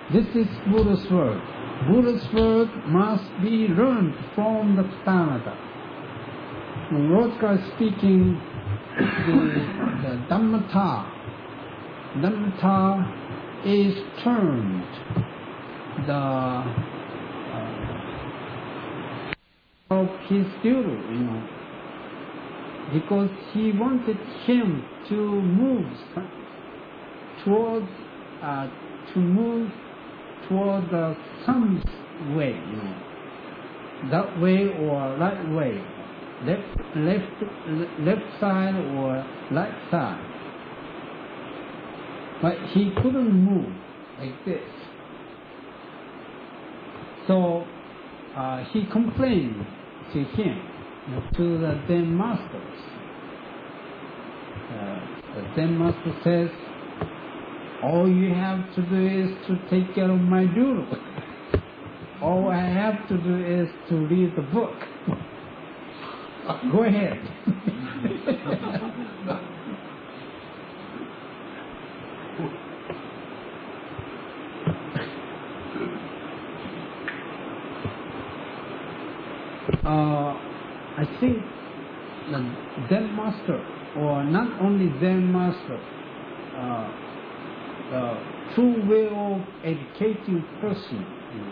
This is Buddha's word. Buddha's word must be learned from the Tathagata. When Rodka is speaking, the Dhammata is termed of his student, because he wanted him to move towards some way, that way or right way, left side or right side. But he couldn't move like this. So he complained to him, to the Zen masters. The Zen master says, all you have to do is to take care of my doodle. All I have to do is to read the book. Go ahead. I think the Zen master, or not only Zen master, the true way of educating person,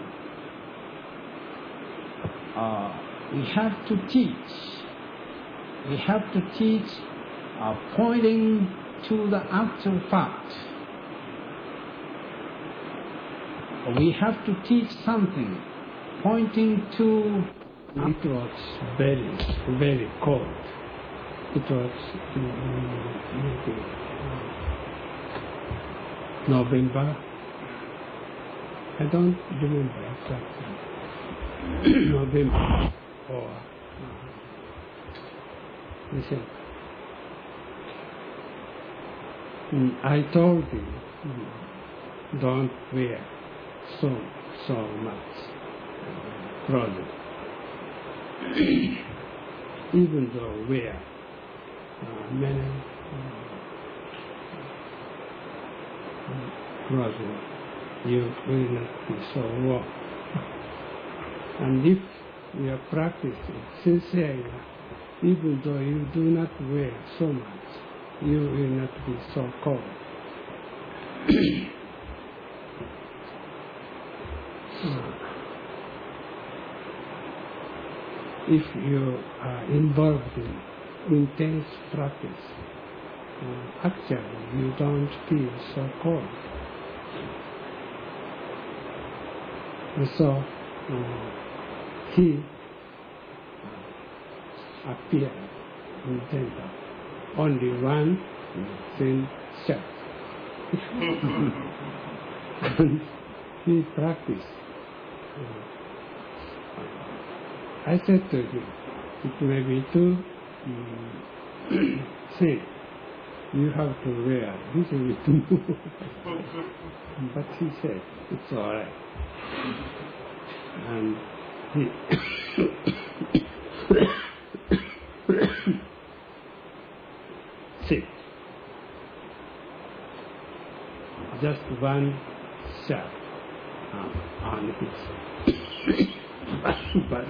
we have to teach. We have to teach pointing to the actual fact. We have to teach something pointing to. It was very, very cold. It was maybe November. I don't remember exactly. November or listen. I told him, don't wear so much clothing. Even though wear many clothing, you will not be so warm. And if you are practicing sincerely, even though you do not wear so much, you will not be so cold. If you are involved in intense practice, actually you don't feel so cold. And so he appeared in temple, only one thin shirt. And he practiced. I said to him, it may be too thin. You have to wear a little bit more. But he said, it's all right. And he sit. Just one shirt on his body.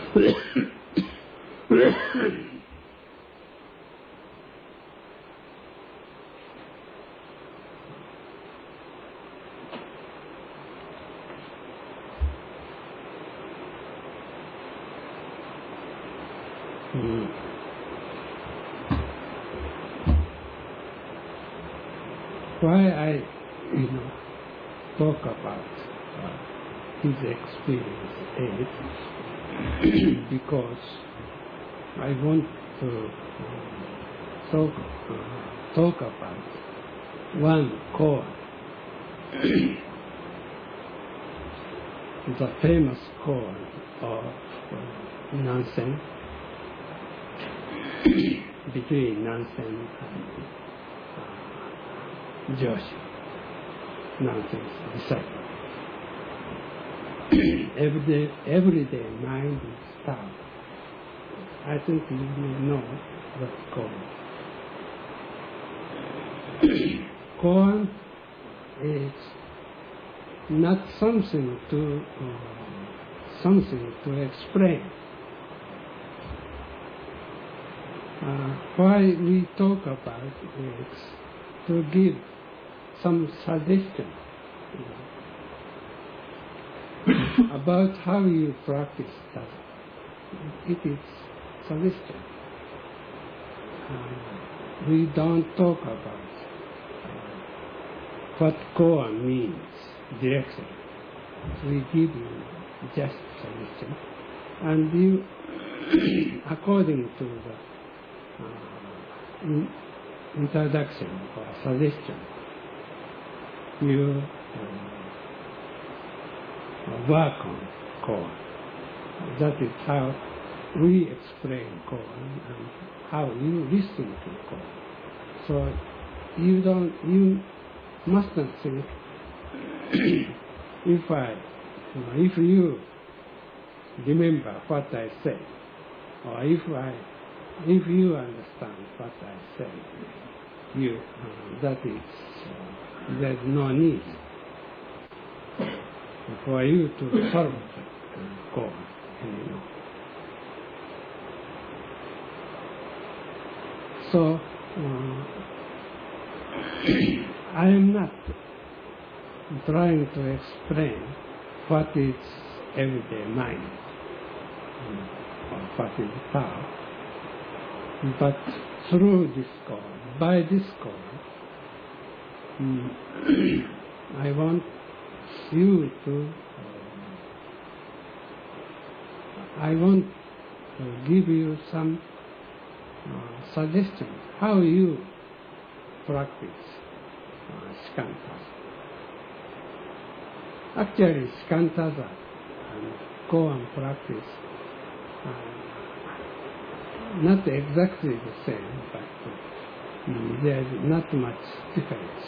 Why I talk about his experience is because I want to talk about one koan, the famous koan of Nansen, between Nansen and Joshi, Nansen's disciple. Everyday mind is Tao. I think you will know what's called. Koan is not something to explain. Why we talk about it to give some suggestion about how you practice that. It is suggestion. We don't talk about what koan means directly. We give you just suggestion, and you, according to the introduction or suggestion, you work on koan. That is how we explain koan and how you listen to koan. So you must not think if you remember what I say, or if you understand what I say, that is there's no need for you to follow koan anymore. So I am not trying to explain what is everyday mind or what is power, but through this koan, by this koan, I want you to give you some suggestion how you practice Shikantaza. Actually, Shikantaza and koan practice not exactly the same, but there is not much difference.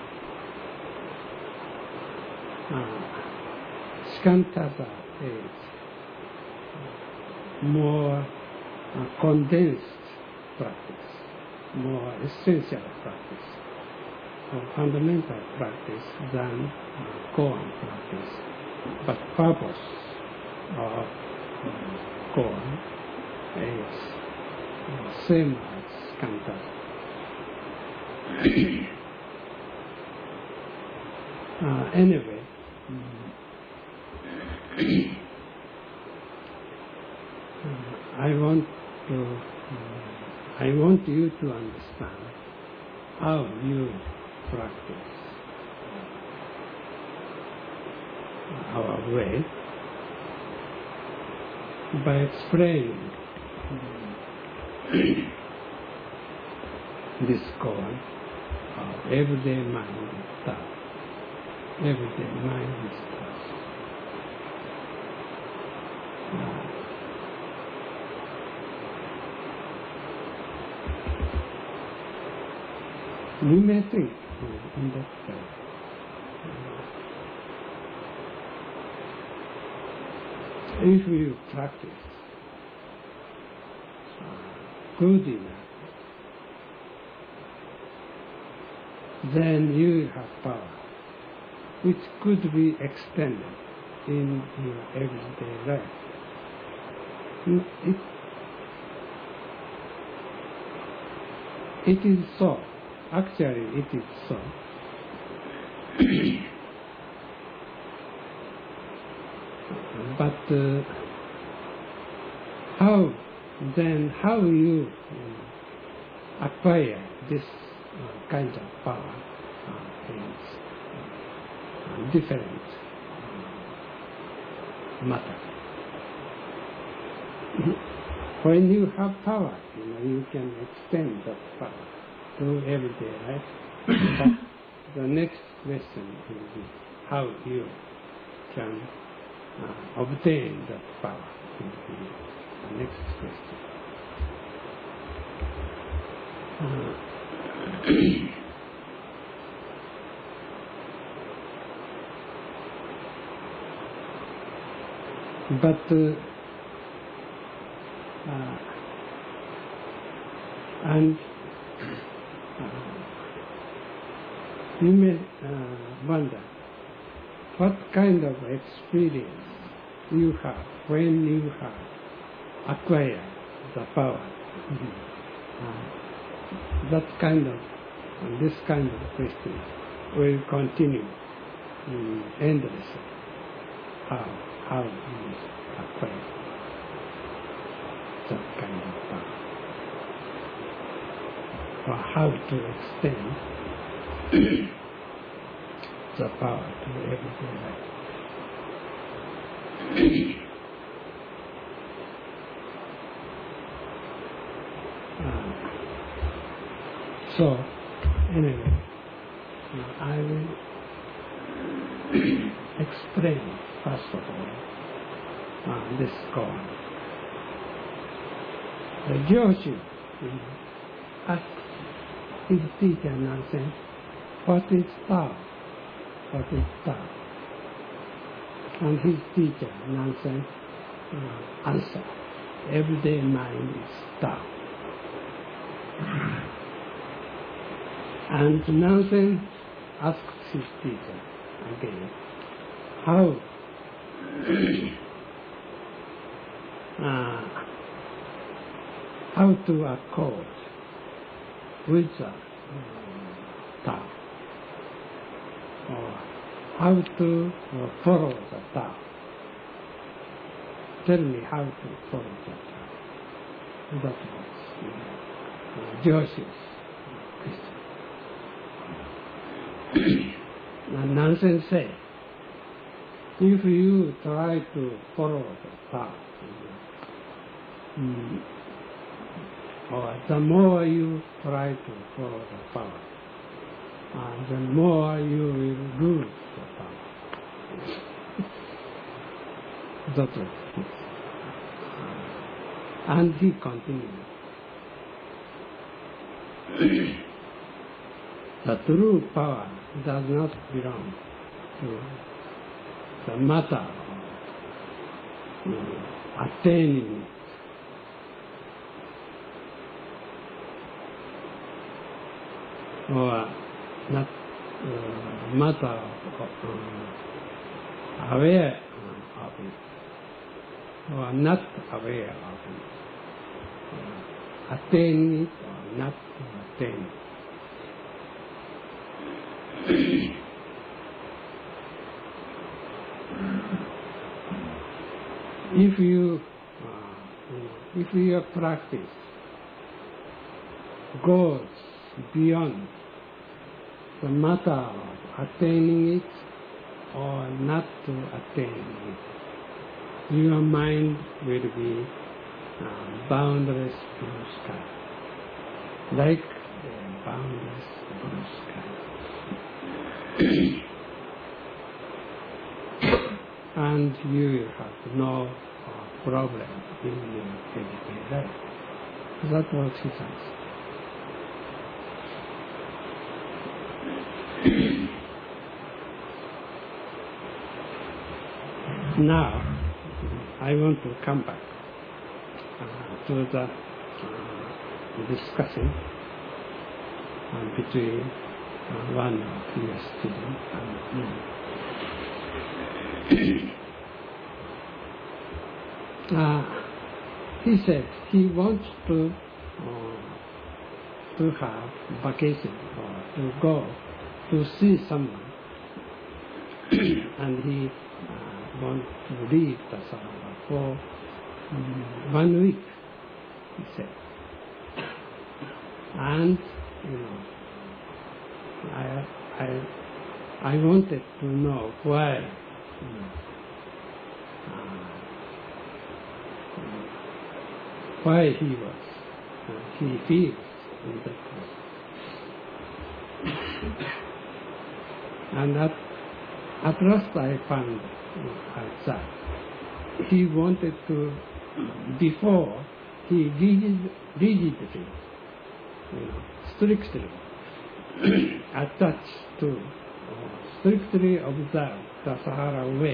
Shikantaza is more condensed practice, more essential practice, or fundamental practice than koan practice. But purpose of koan is same as Shikantaza. Anyway, I want you to understand how you practice our way by explaining this koan of everyday mind is Tao. Everyday mind is Tao. You may think in that way. If you practice good enough, then you have power, which could be extended in your everyday life. It is so. Actually, it is so. But how you acquire this kind of power is different matter. When you have power, you can extend that power to everyday life. But the next question will be how you can obtain that power. The next question. But and you may wonder what kind of experience you have when you have acquired the power. That kind of, this kind of question will continue endlessly. How you acquire that kind of power, or how to extend the power to everyday life. So, anyway, I will explain first of all this koan. The Joshu asked his teacher Nansen, what is Tao? What is Tao? And his teacher Nansen answered, everyday mind is Tao. And Nansen asked his teacher again, how to accord with the Tao, or how to follow the Tao. Tell me how to follow the Tao. That was Joshu's question. And Nansen said, if you try to follow the Tao, or the more you try to follow the power, the more you will lose the power. That was it. And he continued. The true power does not belong to the matter of attaining it. Or not matter of aware of it, or not aware of it, attaining it or not attaining it. If your practice goes beyond the matter of attaining it or not to attain it, your mind will be boundless blue sky, like a boundless blue sky. And you will have no problem in your everyday life. That was his answer. Now, I want to come back to the discussion between one of your students and me. He said he wants to have vacation or to go to see someone, and he wants to leave the Sarava for 1 week, he said. And I wanted to know why he feels in that way. And at last I found out that he wanted to, before he rigidly, strictly attached to, strictly observe the Sahara way.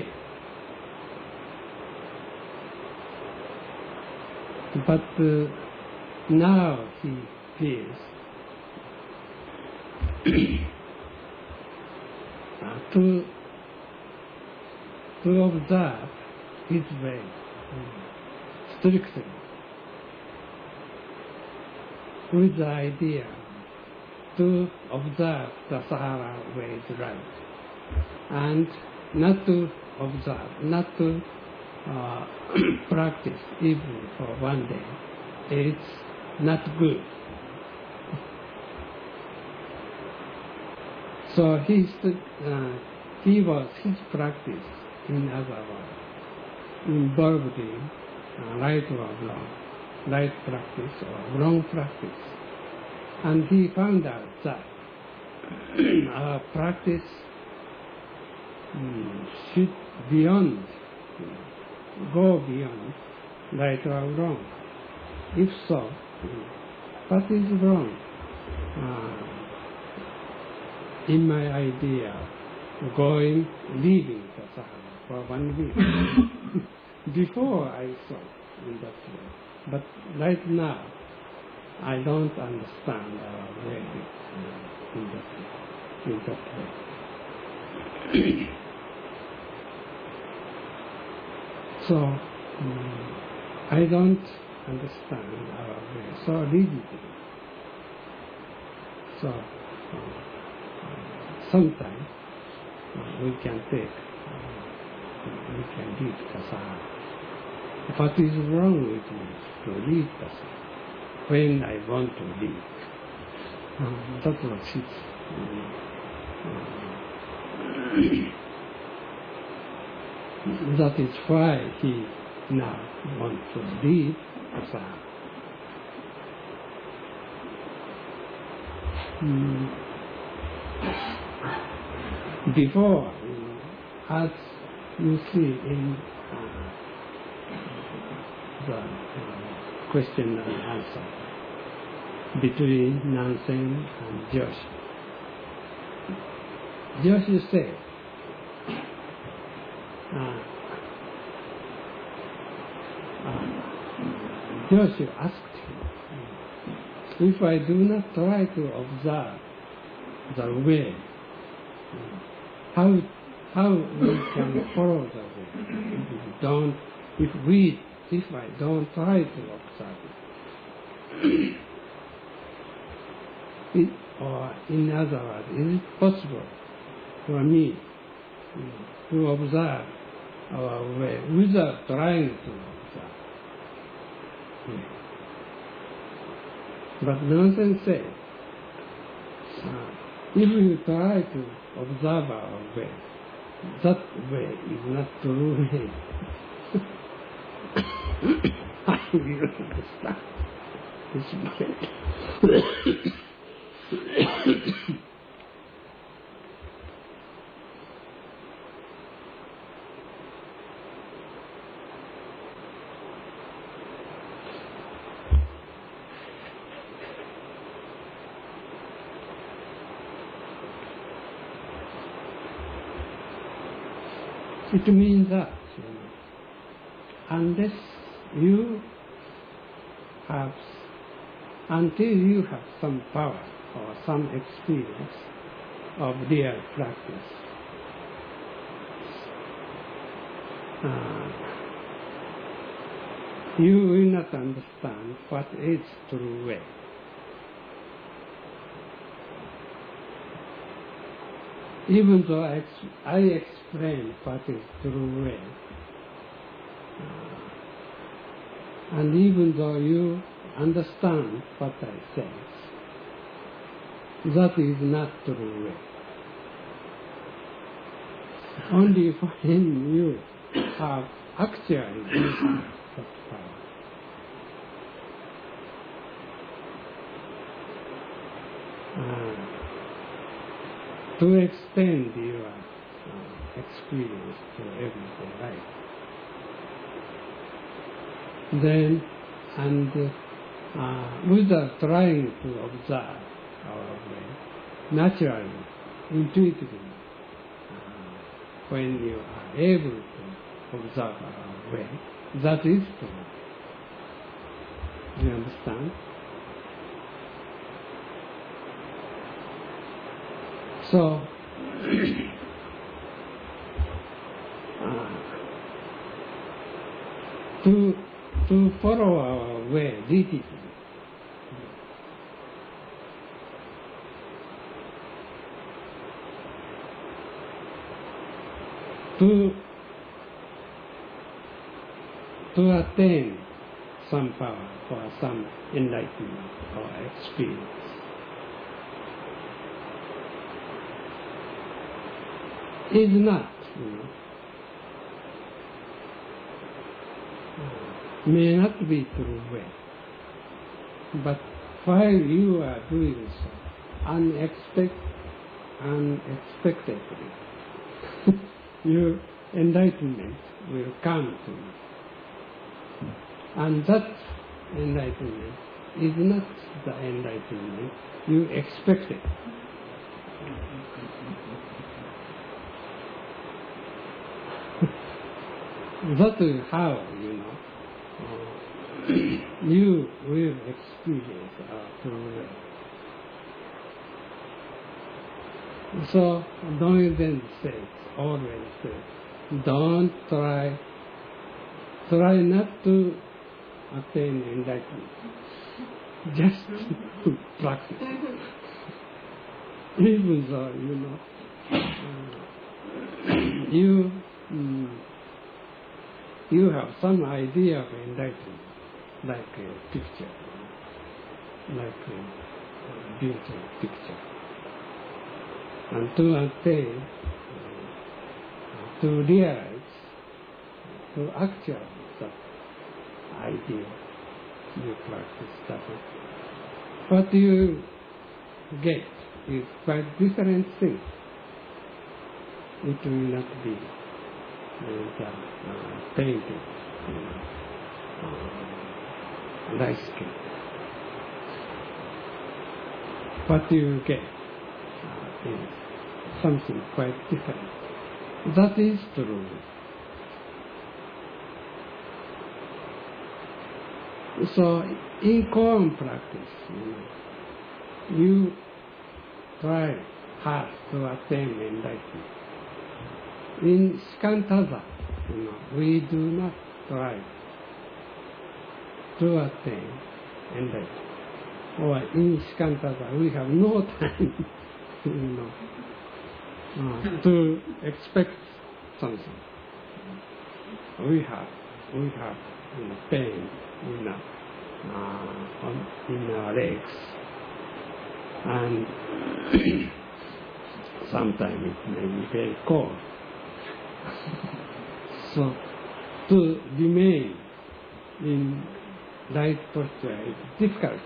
But now he feels to to observe his way strictly, with the idea to observe the Sahara way is right, and not to observe, not to practice even for one day, it's not good. So his practice, in other words, involved in right or wrong, right practice or wrong practice. And he found out that our practice should go beyond right or wrong. If so, what is wrong? In my idea, leaving the Sahara for 1 week. Before I thought in that way, but right now I don't understand our way in that way. So I don't understand our way so rigidly. So sometimes we can leave the Sahara. What is wrong with me to leave the Sahara when I want to leave? That was it. That is why he now wants to leave the Sahara. Before, as you see in the question and answer between Nansen and Joshi. Joshi said, Joshi asked him, if I do not try to observe the way, how we can follow the way? If I don't try to observe it, or in other words, is it possible for me to observe our way without trying to observe? But Nansen said, if you try to observe our way, that way is not true way. I will understand this way. It means that until you have some power or some experience of real practice, you will not understand what is true way. Even though I explain what is true way, and even though you understand what I say, that is not true way. Only when you have actually that power. To extend your experience to everyday life. Then, and without trying to observe our way, naturally, intuitively, when you are able to observe our way, that is true. Do you understand? So, to follow our way repeatedly. To attain some power or some enlightenment or experience. Is not, may not be true way. But while you are doing so, unexpectedly, your enlightenment will come to you. And that enlightenment is not the enlightenment you expected. That is how, you will experience true way. So, Dogen says, always says, don't try not to attain enlightenment. Just to practice. Even though, you have some idea of enlightenment, like a picture, like a beautiful picture. And to attain, to realize, to actualize that idea, you practice that. What you get is quite different thing. It will not be painted, landscape. What you get is something quite different. That is true. So, in koan practice, you try hard to attain enlightenment. In Shikantaza, we do not try to attain enlightenment. Or in Shikantaza, we have no time, to expect something. We have pain in our legs, and sometimes it may be very cold. So, to remain in right posture is difficult.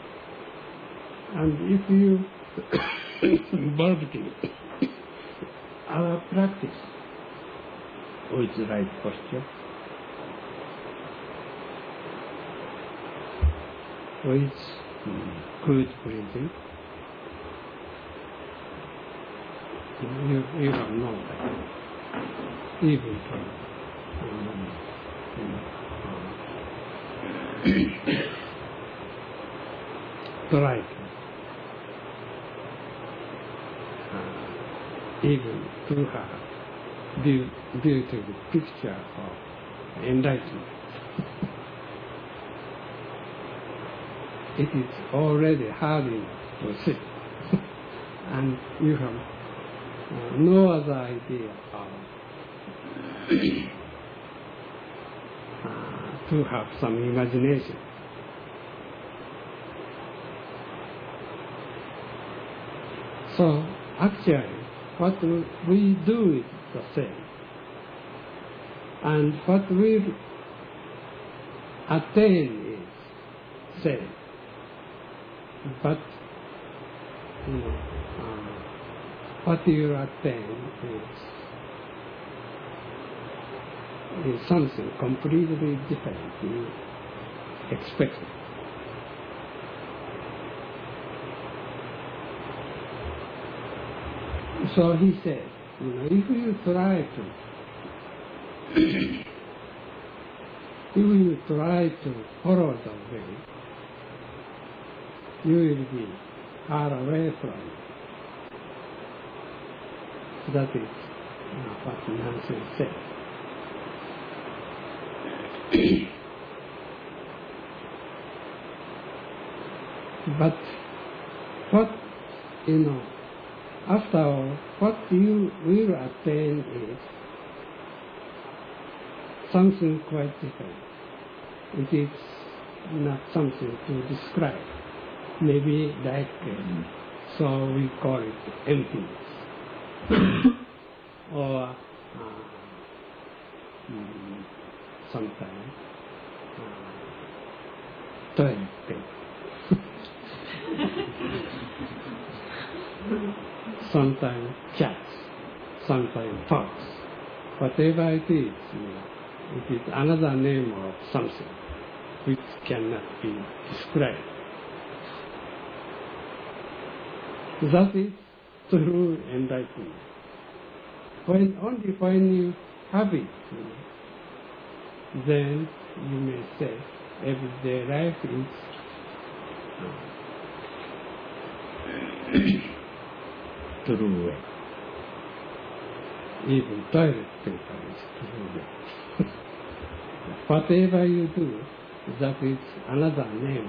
And if you involve our practice with right posture, with good breathing, you have no time. Even from try even to have beautiful picture of enlightenment. It is already hard enough to sit, and you have no other idea of to have some imagination. So actually, what we do is the same, and what we attain is same. But what you attain is something completely different you expected. So he said, if you try to follow the way, you will be far away from it. That is what Nansen said. But what, after all, what you will attain is something quite different. It is not something to describe. Maybe like, so we call it emptiness. Or sometimes toilet paper. Sometimes cats, sometimes fox. Whatever it is another name of something which cannot be described. That is true enlightenment. Only when you have it, then you may say everyday life is true way. Even toilet paper is true way. Whatever you do, that is another name.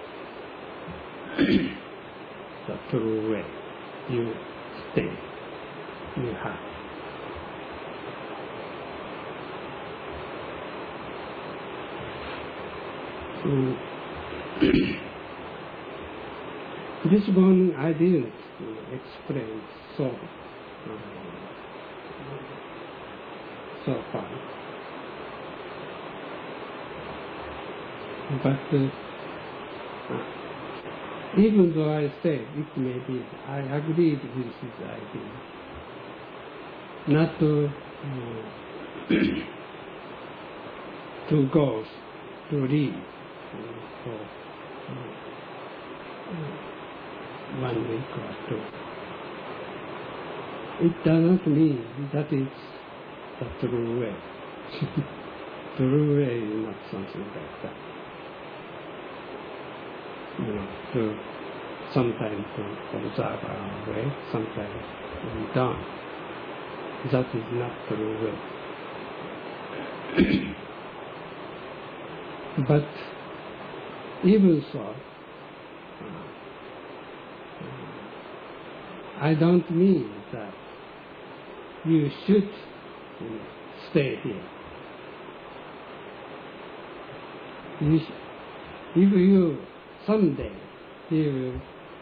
The true way you stay, you have. This morning I didn't explain so far. But even though I say it may be, I agreed with his idea. Not to go to read for 1 week or 2. It does not mean that is the true way. True way is not something like that. To sometimes to observe our way, sometimes we don't. That is not true way. But even so, I don't mean that you should stay here. If you someday he will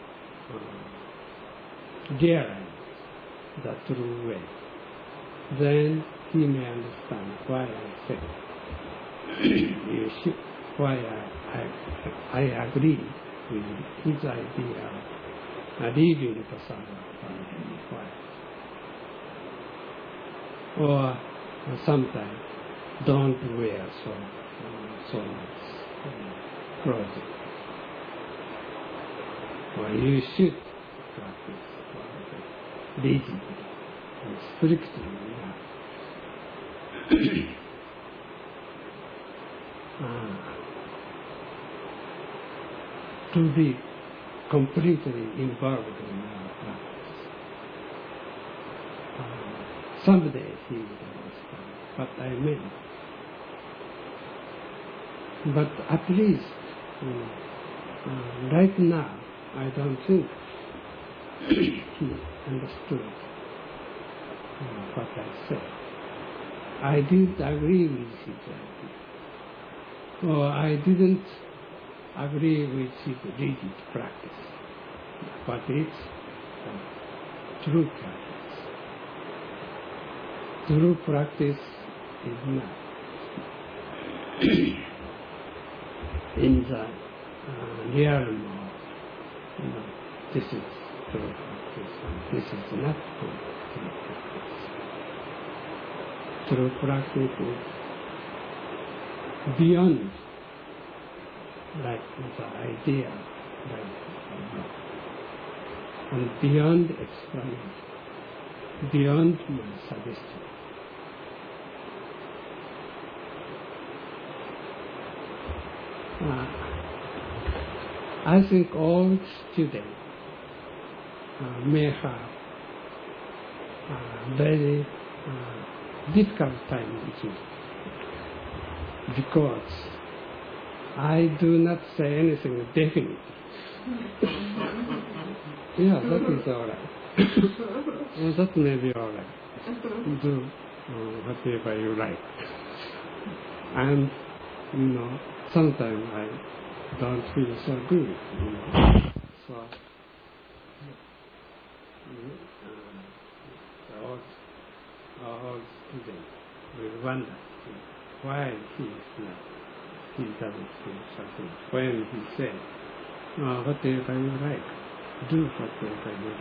realize the true way, then he may understand why I say you should, why I agree with his idea of leaving the sadhana for a while. Or sometimes don't wear so much clothing. Or you should practice rigidly and strictly. To be completely involved in our practice. Someday he will understand what I meant. But at least right now, I don't think he understood what I said. I did agree with his idea. Or I didn't agree with his rigid practice. But it's true practice. True practice is not in the realm of this is true practice and this is not true practice. True practice is beyond like the idea, and beyond explanation, beyond my suggestion. I think all students may have very difficult time with it. because I do not say anything definite. Yeah, that is all right. That may be all right. Do whatever you like. And, sometimes I don't feel so good, So, all students will wonder why he doesn't feel so good. When he says, whatever you like, do whatever you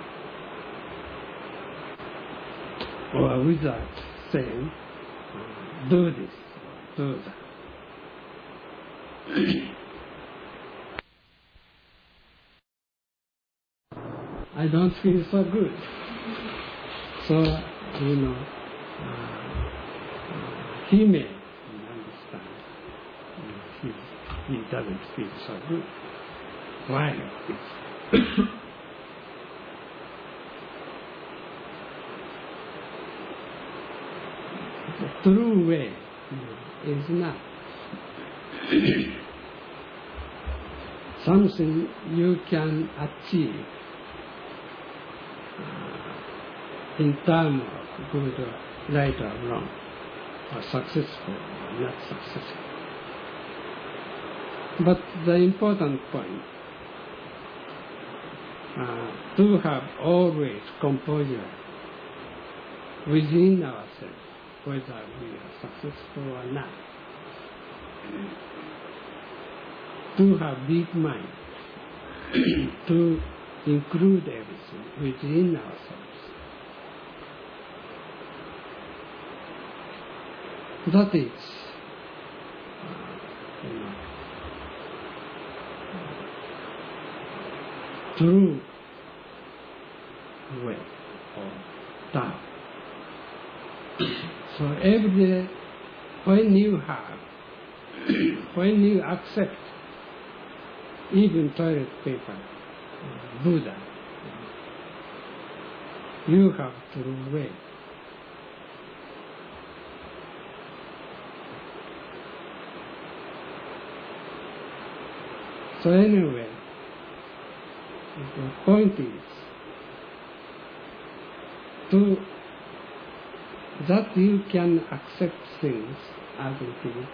like. Or without saying, do this, do that. I don't feel so good. So, he may understand he doesn't feel so good. Why? The true way is not something you can achieve in terms of good or right or wrong, or successful or not successful. But the important point, to have always composure within ourselves, whether we are successful or not. To have deep mind, to include everything within ourselves. That is, true way or Tao. So every day, when you accept even toilet paper, Buddha, you have true way. So anyway, the point is that you can accept things as it is,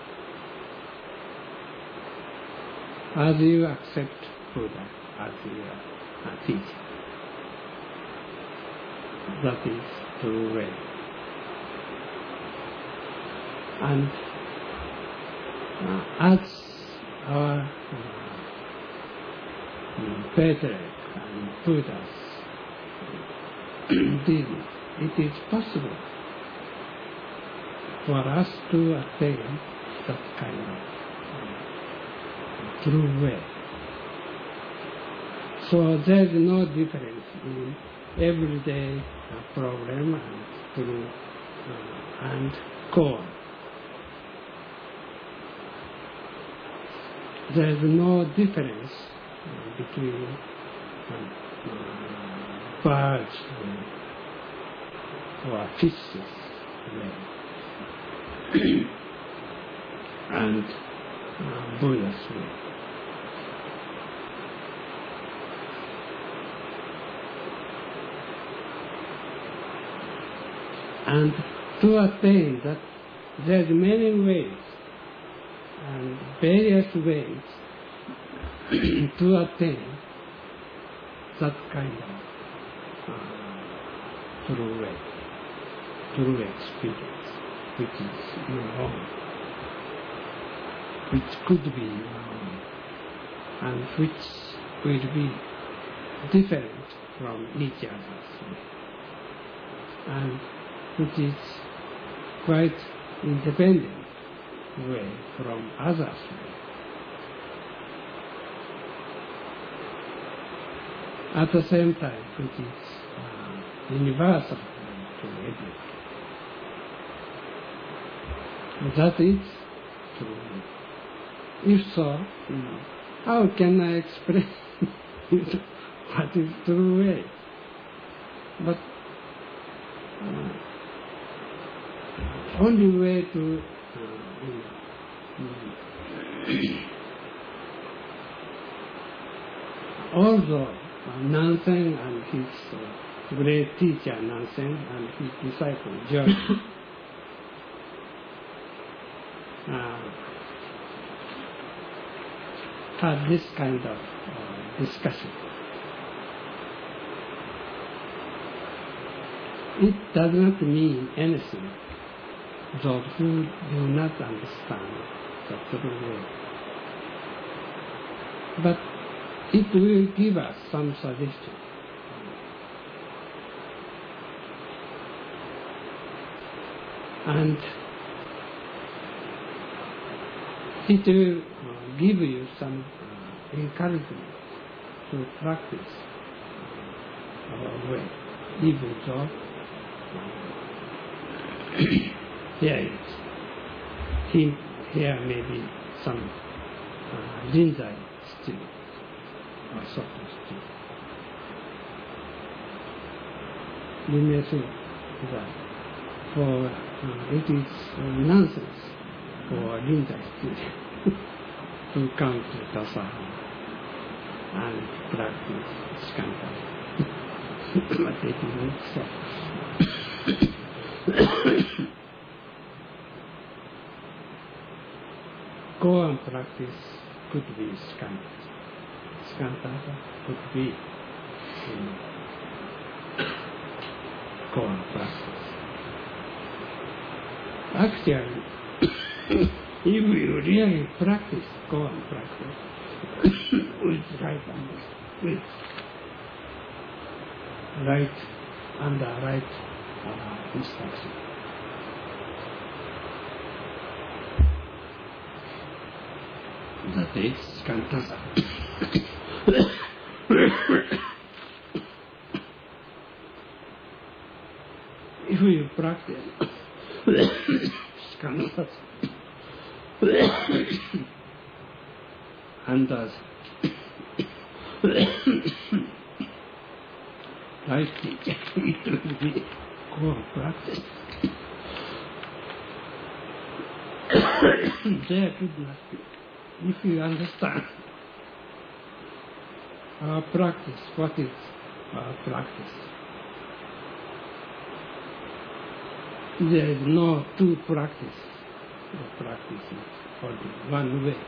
as you accept Buddha as your teacher. That is true way. And as our patriarch and Buddhas did, it is possible for us to attain that kind of true way. So there is no difference in everyday problem and true and core. There is no difference between birds or fishes and Buddha's way. And to attain that, there are many ways and various ways to attain that kind of true way, true experience, which is your own, which could be your own, and which will be different from each other's way, and which is quite independent way from others' way. At the same time, which is universal to everyone. That is true. If so, how can I explain what is true way? But only way to although Nansen and his great teacher Nansen and his disciple George had this kind of discussion. It does not mean anything, those who do not understand the true way. But it will give us some suggestion. And it will give you some encouragement to practice our way, even though here may be some Rinzai still, or Soto still. You may think that it is nonsense for Rinzai student to come to Tassajara and practice skanta. But it is not so. Go and practice could be skanta. Skanta could be go and practice. Actually, if you really practice, go and practice with right under right instruction. That is skanta. If you practice skanta and right teacher, it will be go and practice. There could not be. If you understand our practice, what is our practice? There is no two practice. The practice is only one way.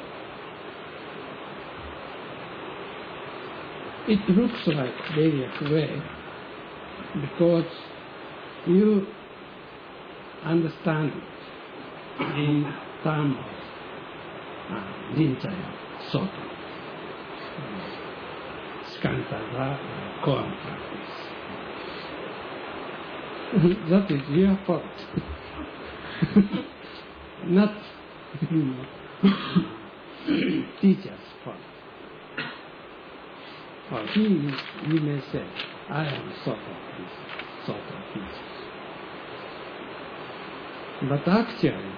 It looks like various way because you understand it in terms of Rinzai Soto, skanta, koan practice. That is your fault, not teacher's fault. Or you may say, I am Soto teacher. But actually,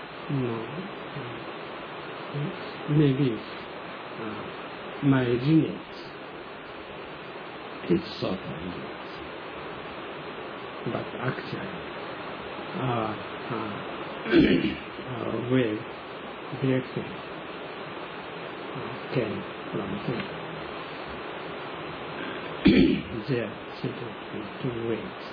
maybe my lineage is Soto lineage. But actually, our way directly came from him. There simply two ways.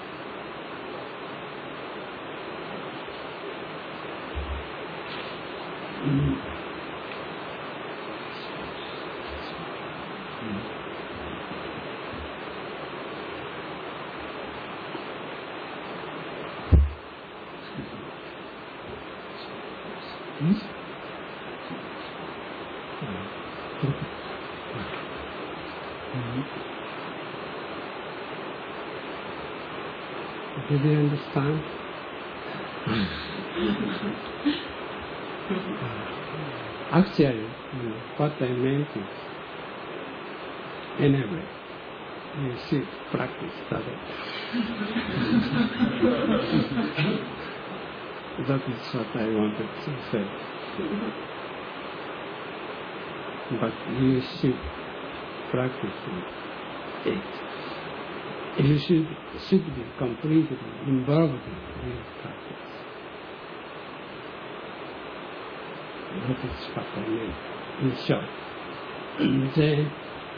Did you understand? Actually, what I meant is, anyway, you should practice that. That is what I wanted to say. But you should practice it. You should be completely involved in practice. That is what I mean, in short. Then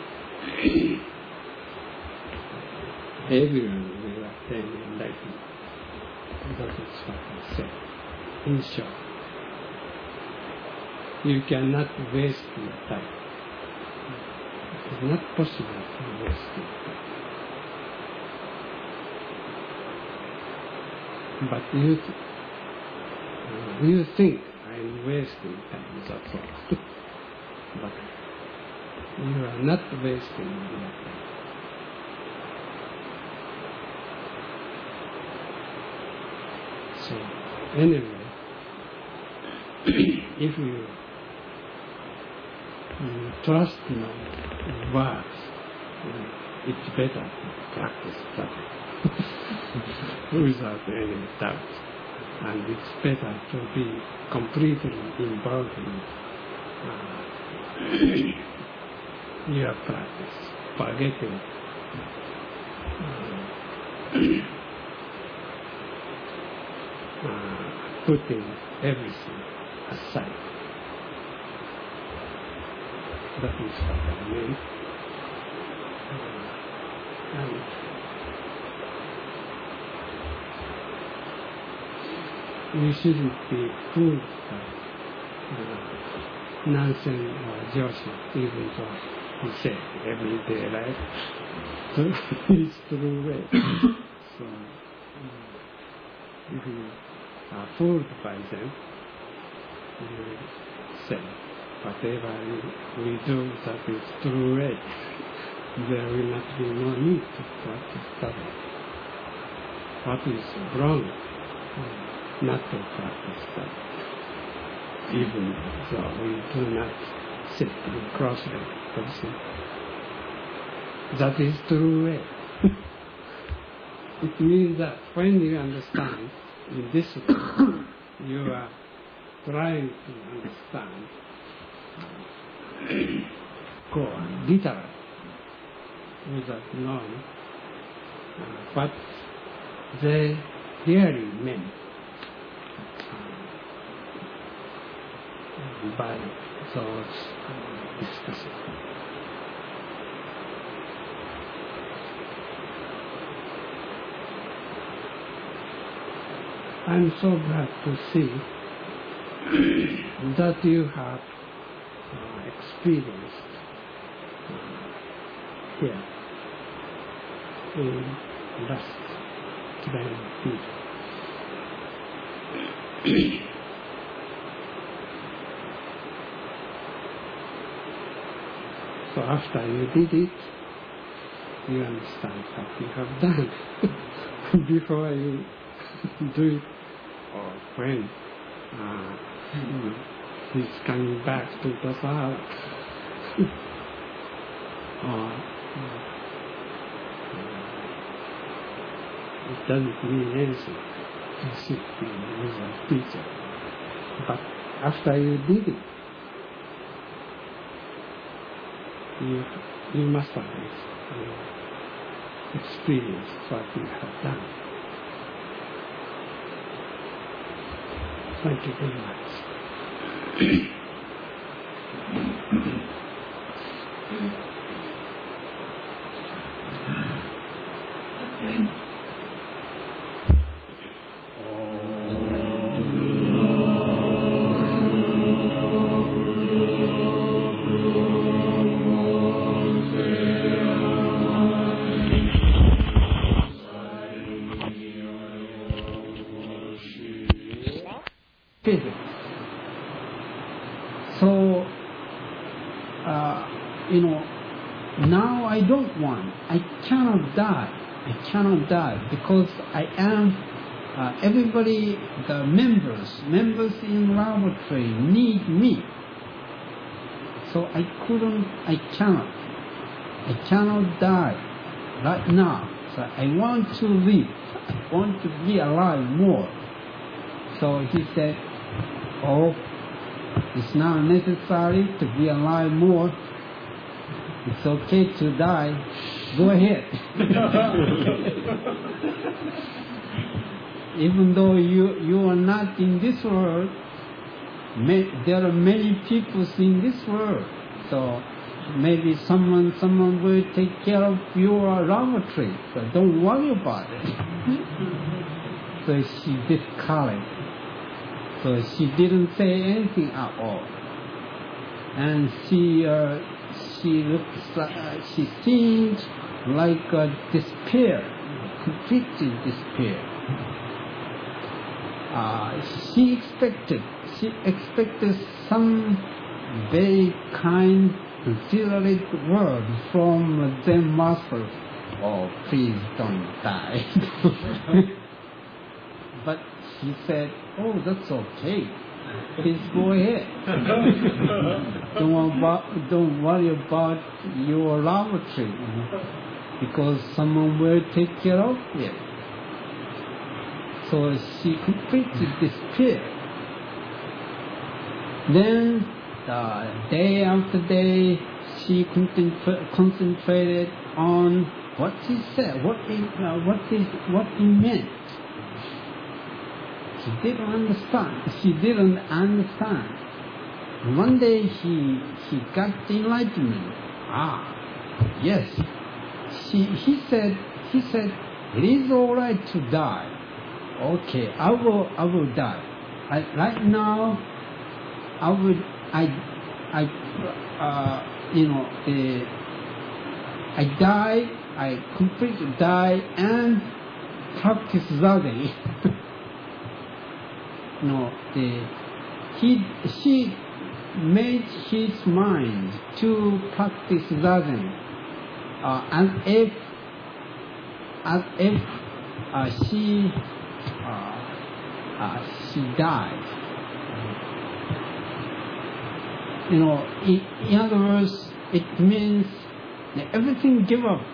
everyone will attain enlightenment. That is what I say, in short. You cannot waste your time. It is not possible to waste your time. But you think I'm wasting time, that's all. But you are not wasting your time. So, anyway, if you trust my words, it's better to practice that without any doubt. And it's better to be completely involved in your practice, forgetting putting everything aside. That is what I mean. And you shouldn't be fooled by Nansen or Joshi, even though he said everyday life. So it's true way. So if you are fooled by them, you will say, whatever we do, that is true way. There will not be no need to practice that. What is wrong? Not to practice that. Even though we do not sit in cross-legged position. That is true way. It means that when you understand in this way, you are trying to understand literally, without knowing what they really meant by those discussions. I'm so glad to see that you have experienced here in last 20 years. So after you did it, you understand what you have done. Before you do it, or when he's coming back to the Sahara, it doesn't mean anything to sit with a teacher. But after you did it, you must have experienced what you have done. Thank you very much. Physics. So, now I don't want, I cannot die because I am, everybody, the members in laboratory need me. So I cannot die right now. So I want to live, I want to be alive more. So he said, oh, it's not necessary to be alive more. It's okay to die. Go ahead. Even though you are not in this world, there are many people in this world, so maybe someone will take care of your lavatory, so don't worry about it. So she discouraged. So she didn't say anything at all, and she seemed like despair, completely despair. She expected some very kind, considerate word from Zen master. Oh, please don't die. But he said, oh, that's okay. Please go ahead. Don't worry about your lavatory, because someone will take care of it. So she completely despaired. Then, day after day, she concentrated on what he said, what he meant. She didn't understand. One day she got the enlightenment. Yes. He said, it is all right to die. Okay, I will die. Right now, I die. I completely die and practice Zazen. She made his mind to practice Zazen as if she died. In other words, it means that everything gave up.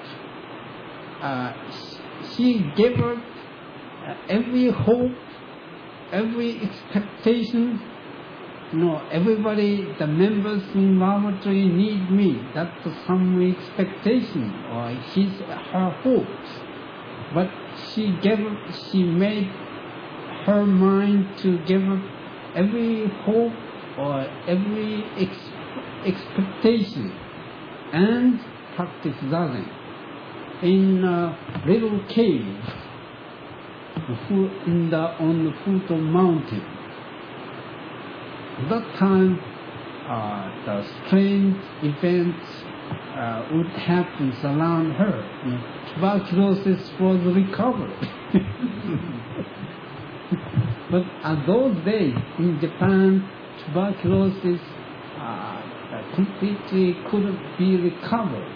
She gave up every hope, every expectation. Everybody, the members in lavatory need me. That's some expectation or her hopes. But she made her mind to give up every hope or every expectation and practice Zazen in a little cave on the foot of mountain. At that time, the strange events would happen around her. Tuberculosis was recovered. But at those days in Japan, tuberculosis completely couldn't be recovered.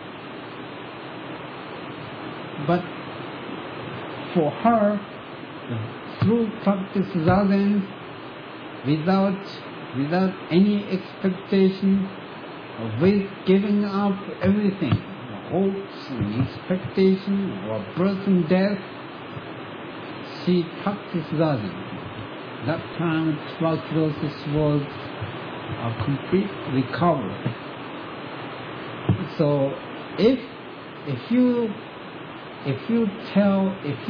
But for her, through practice Zazen, without any expectation, with giving up everything, hopes and expectation or birth and death, she practiced Zazen. That time tuberculosis was a complete recovery. So if you tell her, if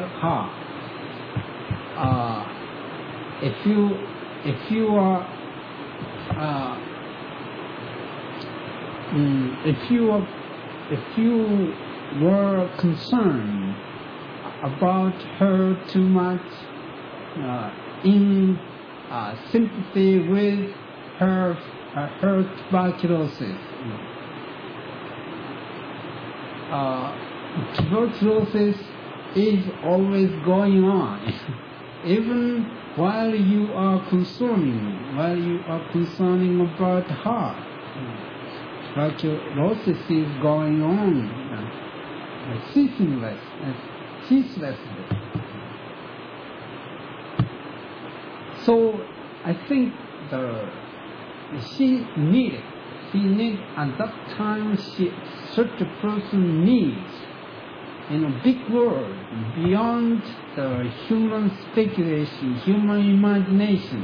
you were concerned about her too much, in sympathy with her tuberculosis. Tuberculosis is always going on, even while you are concerning about her. Tuberculosis is going on ceaselessly. So I think she needed at that time, such a person needs in a big world beyond the human speculation, human imagination.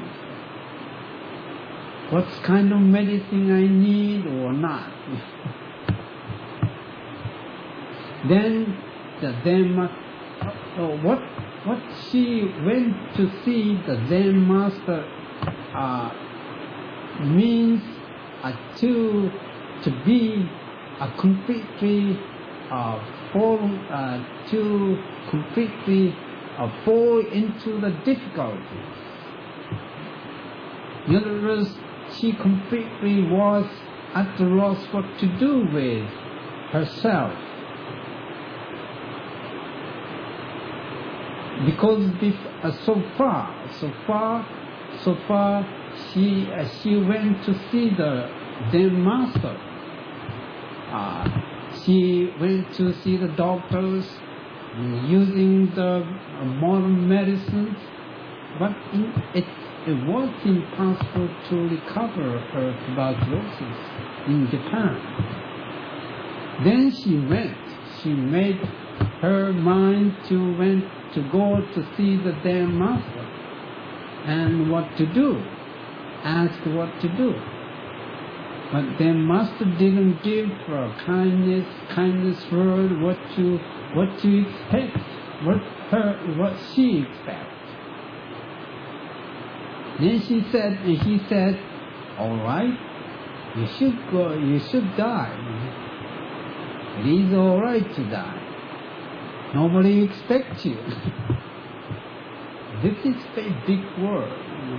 What kind of medicine I need or not? Then the Zen what she went to see the Zen master means to be completely to completely fall into the difficulties. In other words, she completely was at the loss what to do with herself. Because so far, she went to see the Zen master. She went to see the doctors using the modern medicines, but it was impossible to recover her tuberculosis in Japan. Then she made her mind to go to see the Zen master and what to do, ask what to do. But Zen master didn't give her kindness word what to expect, what she expects. Then he said, all right, you should go, you should die. It is all right to die. Nobody expects you. This is a big word.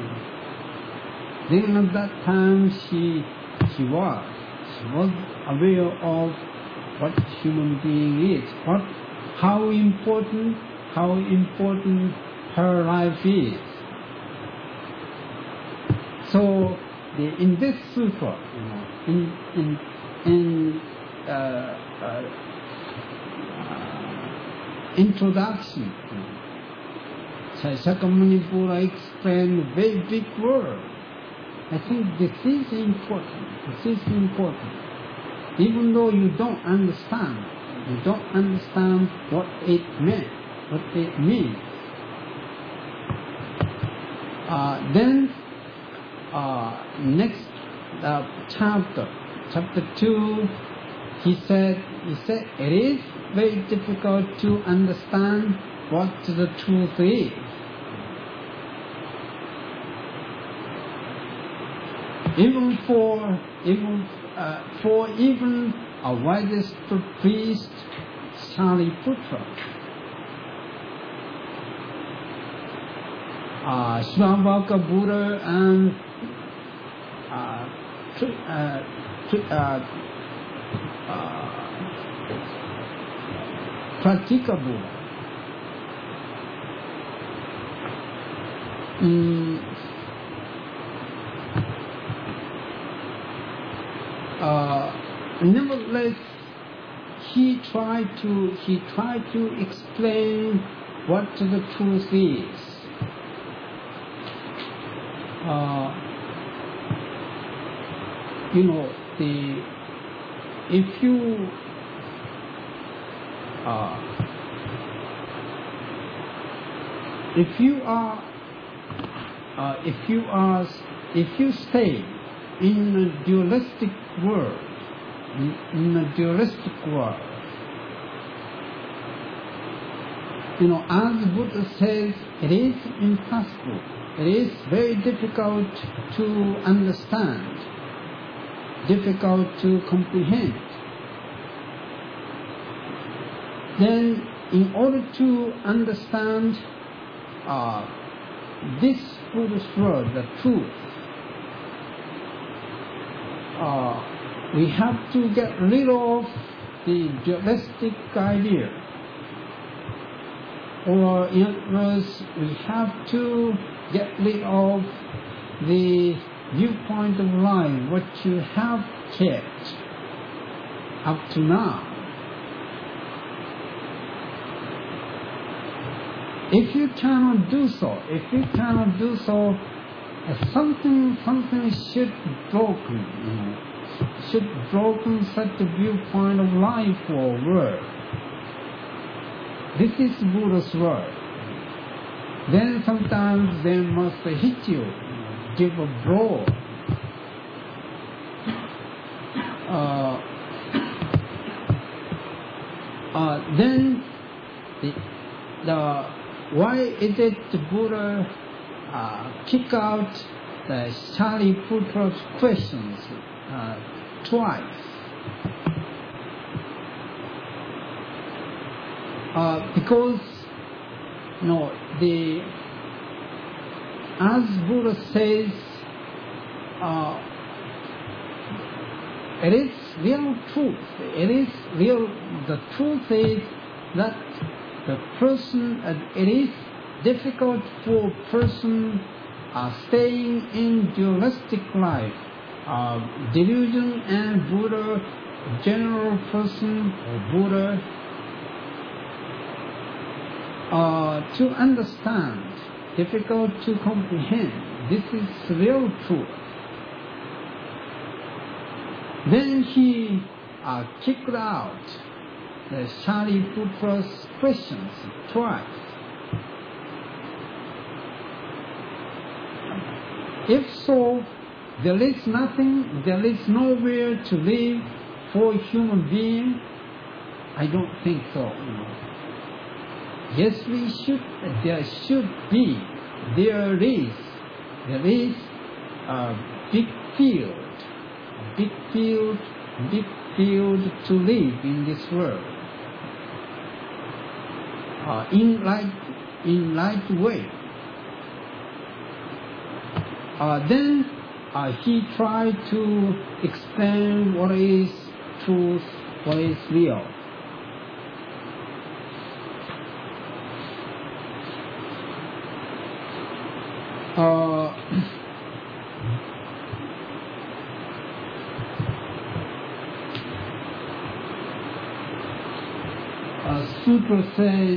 Then at that time she was aware of what human being is, how important her life is. So in this sutra, introduction, Shakyamuni Buddha explained a very big word. I think this is important. Even though you don't understand what it means. Then next chapter 2, he said it is very difficult to understand what the truth is. Even for a wisest priest, Shariputra, Shivamaka Buddha and Pratika Buddha, nevertheless, he tried to explain what the truth is. If you stay in a dualistic world, as Buddha says, it is impossible. It is very difficult to understand, difficult to comprehend. Then, in order to understand this Buddhist word, the truth, we have to get rid of the dualistic idea. Or in other words, we have to get rid of the viewpoint of life, what you have kept up to now. If you cannot do so, something should broken such a viewpoint of life or world. This is Buddha's word. Then sometimes they must hit you, give a blow. Then why is it the Buddha kick out the Shariputra's questions twice. Because as Buddha says, it is real truth. It is real. The truth is that the person. It is difficult for a person staying in dualistic life, delusion and Buddha, general person or Buddha, to understand, difficult to comprehend. This is real truth. Then he kicked out the Shariputra's questions twice. If so, there is nothing, there is nowhere to live for a human being. I don't think so. Yes, we should. There should be. There is a big field to live in this world. In light way. Then he tried to explain what is truth, what is real. Sutra says,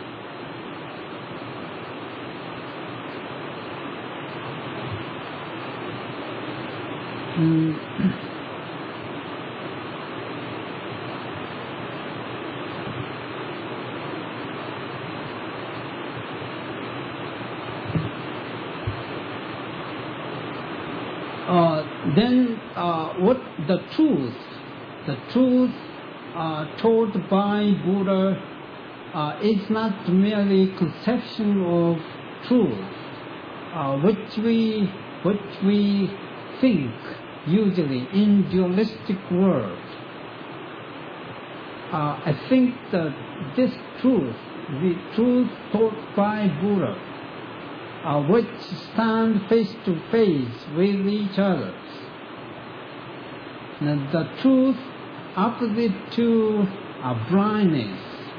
then what the truth taught by Buddha is not merely conception of truth, which we think usually in dualistic world. I think that this truth, the truth taught by Buddha, which stand face to face with each other, the truth opposite to blindness,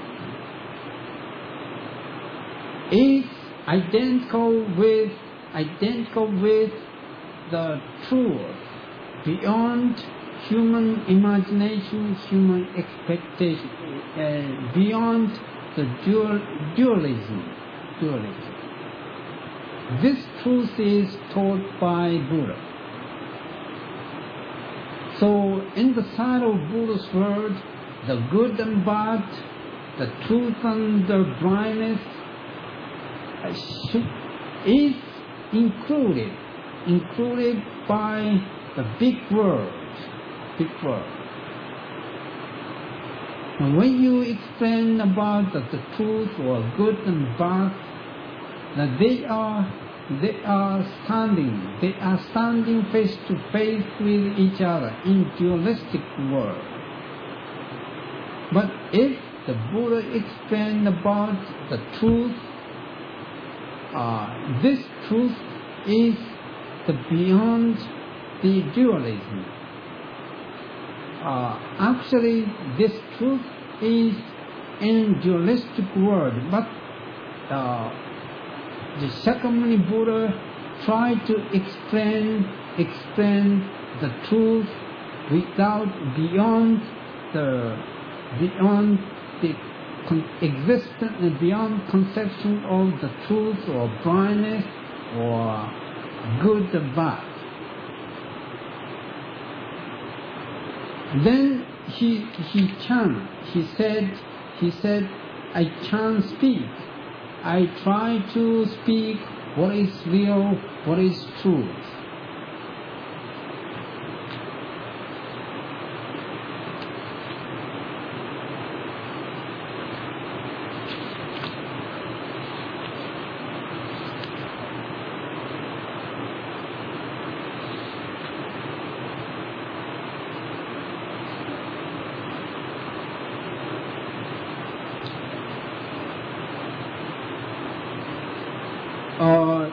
is identical with the truth beyond human imagination, human expectation, beyond the dualism. This truth is taught by Buddha. So in the side of Buddha's word, the good and bad, the truth and the blindness is included by the big world. And when you explain about the truth or good and bad, that they are standing face to face with each other in dualistic world. But if the Buddha explained about the truth, this truth is the beyond the dualism. Actually, this truth is in dualistic world, but the Shakyamuni Buddha tried to explain the truth beyond the existence, beyond conception of the truth or blindness or good or bad. Then he said, I can't speak. I try to speak what is real, what is truth.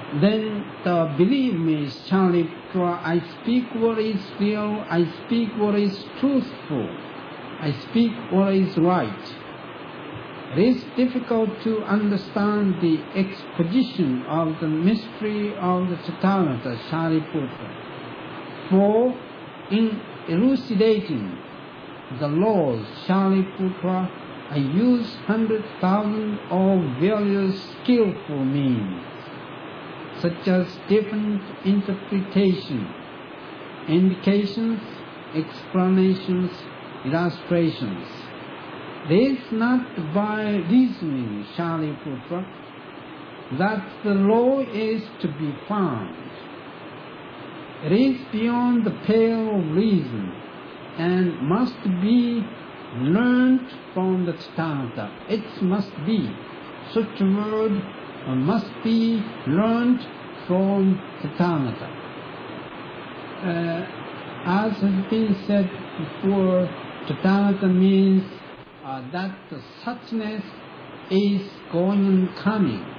then believe me, Shariputra, I speak what is real, I speak what is truthful, I speak what is right. It is difficult to understand the exposition of the mystery of the Tathagata, Shariputra. For in elucidating the laws, Shariputra, I use 100,000 of various skillful means, such as different interpretation, indications, explanations, illustrations. It is not by reasoning, Shariputra, that the law is to be found. It is beyond the pale of reason and must be learned from the Tathagata. It must be. Such a word must be learned from the Tathagata. As has been said before, Tathagata means that the suchness is going and coming.